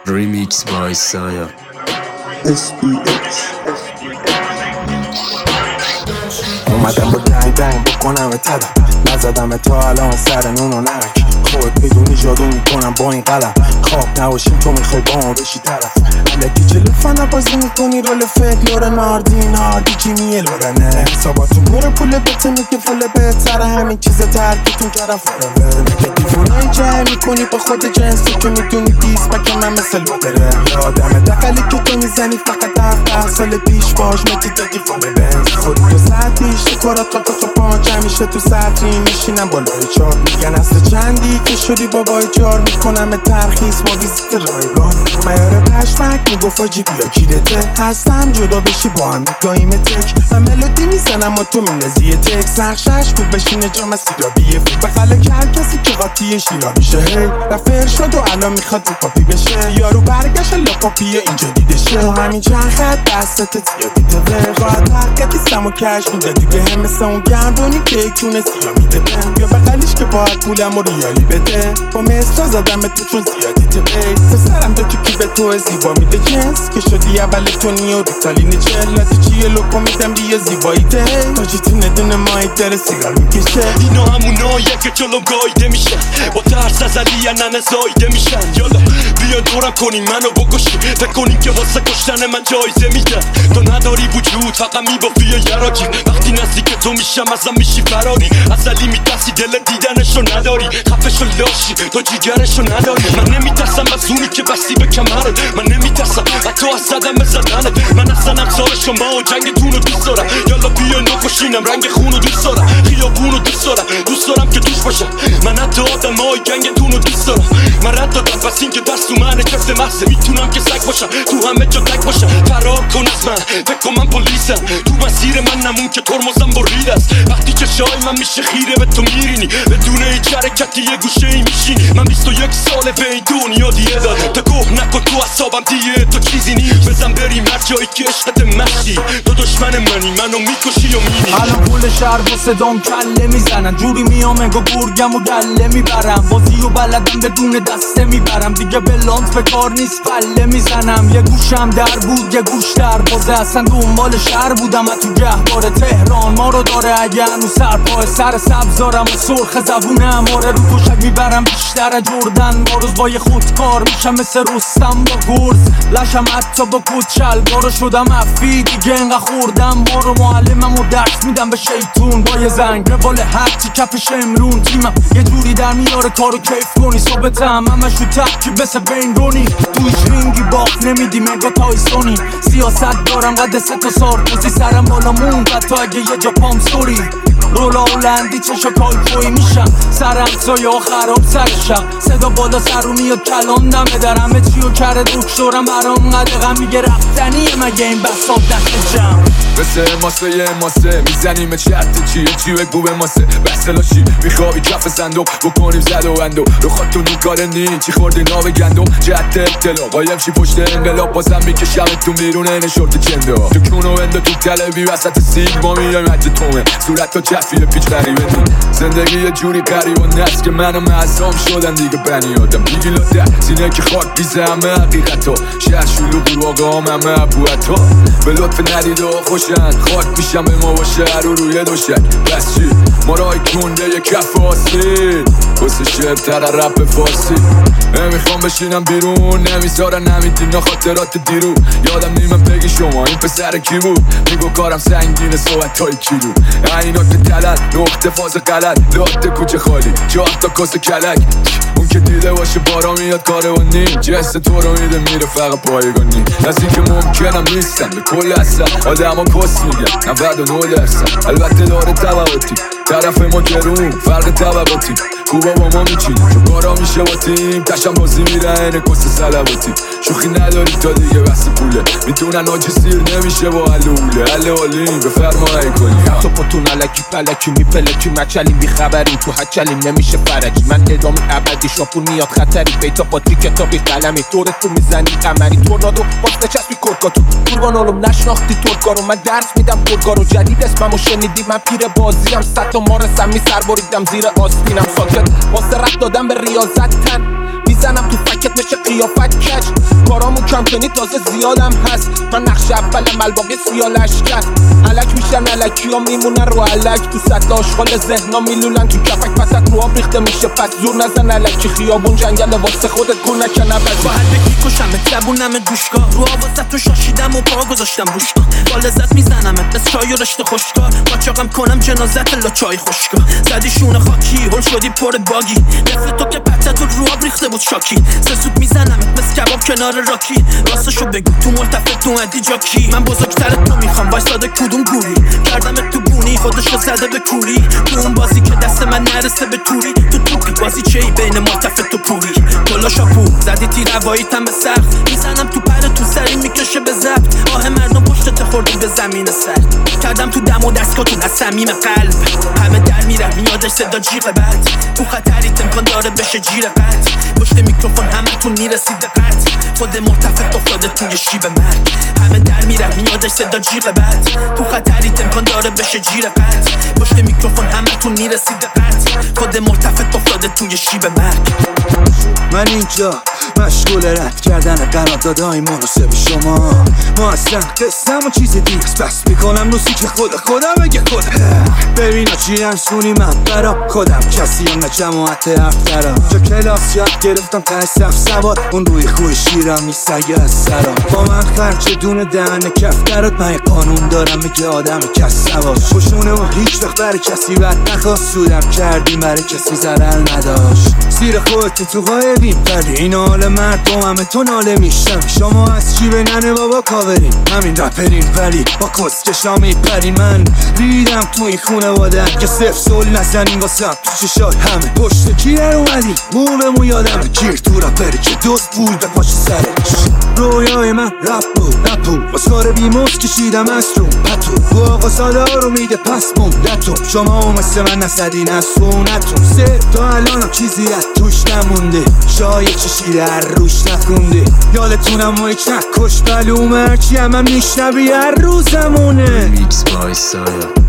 Remix by Saya. SEX اومدم با دنگ دنگ بکنم تدم نزدم تا الان سر نون و نمک خود میدونی جادو میکنم با این قلم خواب نباشیم تو میخوای با ما بشی طرف الکی چلو فنا بازی میکنی رول فکلور ناردی کیمیه لورنه حساباتون بره پول بته میگه فل بهتره همین چیز ترکتون کردم فرور میگه دیوونه جای میکنی با خود جنسی که میدونی دیست بکه من مثل لودره یادم دقلی که تو میزنی فقط 10 سال پیش باش متی دادی فل بنز خودی تو ساعت پیش کارات تو پانچ همیشه تو سطری میشینم بالای چار میگن اصل چندی که شدی بابای چار میکنم ترخیص ما ویزیت رایگان میاره پشمک میگفت آجی بیا کیرته هستم جدا بشی با هم میگاییم تک من ملودی میزنم و تو میندازی تک سخشش خوب بشینه جام سیرابیه بخله که هر کسی که قاطی شیرا میشه هی رفر شد و الان میخواد رو پاپی بشه یارو برگشت لاپاپیه اینجا دیده شه همین چند خط دستت زیادی تره باید حقیقتی سم و کش میدادی به هم مثل اون گردونی که کونه سیا میده یا بقلیش که باید پولم و ریالی بده با مستا زدم تو چون زیادی تبه سرم دو که به تو زیبا میده جنس که شدی اول تونی و ریتالین چلاتی چیه لوکو میدم بیا زیبایی ته تاجیتی ندونه مایی داره سیگار میکشه اینا همونایی که جلوم گایده میشن با ترس از علی ننه زایده میشن یالا بیا دورم کنیم منو بکشی فکر کنیم که واسه کشتن من جایزه میدن تو نداری وجود فقط میبافی یا یراجی وقتی نزدیک تو میشم ازم میشی فراری ازلی میترسی دل دیدنشو نداری خفشو لاشی تو جیگرشو نداری من نمیترسم از اونی که بستی به کمرت من نمیترسم حتی از زدم به زدنت من اصلا امثال شما و جنگتونو دوست دارم یالا بیا نکشینم رنگ خونو دوست دارم خیابونو دوست دارم که دوست باشم من حتی آدمای گنگتونو دوست دارم من رد دادم پس این که دست تو منه کفت محضه میتونم که سگ باشم تو همه جا تک باشم فرار کن از من فکر کن من پلیسم تو مسیر من نمون که ترمزم برید است وقتی چشای من میشه خیره به تو میرینی بدون هیچ حرکتی یه گوشه ای میشینی من 21 ساله به این دنیا دیه دادم تا گوه نکن تو حسابم دیه تو چیزی نی بزن بریم هر جایی که عشقت مشتی تو دشمن منی منو میکشی و مینی الان پول شهر با صدام کله میزنن جوری میام انگو گرگم و گله میبرم بازی و بلدم بدون دسته میبرم دیگه به لانت به کار نیست پله میزنم یه گوشم در بود یه گوش در بازه اصلا دنبال شهر بودم تو گهوار تهران ما رو داره اگه هنو سرپاه سر سبزارم و سرخ زبونم آره رو تشک میبرم بیشتر جردن با روز با یه خودکار میشم مثل رستم با گرز لشم حتی با کت شلوارو شدم افی دیگه انقدر خوردم ما رو معلمم و درس میدم به شیطون با یه زنگ روال هرچی کفش امرون تیمم یه جوری در میاره کارو کیف کنی ثابتم همش رو ترکیب مثل بین رونی تویش رینگی باخت نمیدی مگا تایسونی سیاست دارم قد 3 تا سارکوزی سرم بالا مون تا اگه یه جا پام ستوری رولا هلندی چشا کالکوی میشم سرم سایه ها خراب سرشم صدا بالا سرو میاد کلام نمه در همه چیو کرده دکترم برام قدقم میگه رفتنیه مگه این بساب دست جمع مثل ماسه میزنیم چرت چی بگو به ماسه بسلا چی میخوابی کف صندوق بکنیم زد و اندو رو خاطون اون کار نی چی خوردی ناو گندم جهت اطلاع قایم شی پشت انقلاب بازم میکشم تو بیرون این شورت چنده تو کونو اندو تو تلوی وسط سیگما میایم حتی تومه صورت تا چفیه پیچ غریبه نی زندگی یه جوری قریب و نست که منو معصوم شدن دیگه بنی آدم دیگه لاده سینه که خاک بیزه همه حقیقتا شهر شلوغ رو آقا همه ابوعطا به لطف ندید و خوشن خاک میشم به ما با شهر رو روی دوشک بس چی ما رای کنده یه کف آسید واسه شعر تر رپ فارسی نمیخوام بشینم بیرون نمیذارن نمیدین خاطرات دیرو یادم نیمم بگی شما این پسر کی بود میگو کارم سنگینه صحبت های کیلو عینات تلت نقطه فاز غلط لاته کوچه خالی 4 تا کاسه کلک اون که دیده باشه بارا میاد کاره و نیم جست تو رو میده میره فقط پایگانی نزدی که ممکنم نیستم به کل اصلا آدم ها کس میگن 99% البته داره طبقاتی طرف ما گرون فرق طبقاتی خوبا با ما میچینه چون کارا میشه با تیم تشم بازی میره اینه کس سلواتی شوخی نداری تا دیگه بس پوله میتونن آجی سیر نمیشه با علوله علالیم بفرمایی کنی تو پتون علکی پلکی میپلکی مچلیم بیخبریم تو هچلیم نمیشه فرجی من ادامه ابدی شاپون میاد خطری بیتا پاتری کتابی قلمی طورت تو میزنی قمری تورنادو باز نچسبی کرکاتو قربان علم نشناختی ترکارو من درس میدم ترکارو جدید اسممو شنیدی من پیر بازیم 100 تا مارسم میسر بریدم زیر آستینم ساکت واسه رفت دادم به ریاضت تن میزنم تو فکت بشه قیافت کج. کارامو کم کنی تازه زیادم هست. من نقش اولم الباقی سیالش کرد. علک میشن علکی ها میمونن رو علک. تو سطل آشغال ذهنا میلولن تو کفک. پست رو آب ریخته میشه پس زور نزن علکی. خیابون جنگل واسه خودت گل نکن ابد. با هر بکی کشمت زبونم دوشکار. رو آوازت رو شاشیدم و پا گذاشتم روشکار. با لذت میزنمت بس چای و رشته خوشکار. قاچاقم کنم جنازت لا چای خوشکار. زدی شونه خاکی هل شدی پر باگی. نفر تو که پتت رو آب ریخته بود شاکی. سسود میزنمت مثل کباب کنار راکی. راستشو بگو تو ملتفت تو ادی جاکی. من بزرگترت تو میخوام وایساده کدوم گوری. کردمت تو بونی خودشو زده به کوری. تو اون بازی که دست من نرسه به توری. تو توپی بازی چی بین ملتفت و پوری. کلا شاپو زدی تیر هواییتم به سقف. میزنم تو پر تو سری میکشه به ضبط. آه مردم پشتت خوردی به زمین سرد. کردم تو دم و دستگاهتون از صمیم قلب. همه در میره میادش صدا جیغ بد. تو خطری امکان داره بشه جیر قد. پشت میکروفون همتون میرسید دقت. خود مرتفع افتاده توی شیب مرگ. همه در میره میادش صدا جیغ بد. تو خطری امکان داره بشه جیر قد. پشت میکروفون همتون میرسید دقت. خود مرتفع افتاده توی شیب مرگ. من اینجا مشغول رد کردن قراردادهای مناسب شما. ما اصلا قصم و چیز دیگه بس میکنم موسیقی خودم بگه خودم. ببینا چی رنسونی من برا خودم. کسی هم نه جماعت افترا. جا کلاس یاد گرفتم ته صف سوار. اون روی خوی شیرم میسگه از سرا. با من خرچه دونه دهن کفترات. من یه قانون دارم میگه آدم کس سوار. خوشونه و هیچ وقت برای کسی بد نخواست. سودم کردی برای کسی ضرر نداشت. زیر خودت تو قایقیم ولی این حال مردم همه تو ناله میشم. شما از چی به ننه بابا کاورین. همین رپرین ولی با کسکشا میپرین. من ریدم تو این خونواده که صفر سول نزنین واسم. تو چشات همه پشت کی در اومدی. موقعمو یادمه گیر تو رپری که دوست بود به پاش سرش. رویای من رپ بود باز کار بیموز کشیدم از رو پتو. تو آقا ساده ها رو میده پس موندتون. شما هم مثل من نسدین از خونتون. سه تا الانم چیزی از توش نمونده. شاید چشی در روش نخونده. یادتونم و یک نکش بلوم هرچی هم میشنوی هر روزمونه. Mix by Saya.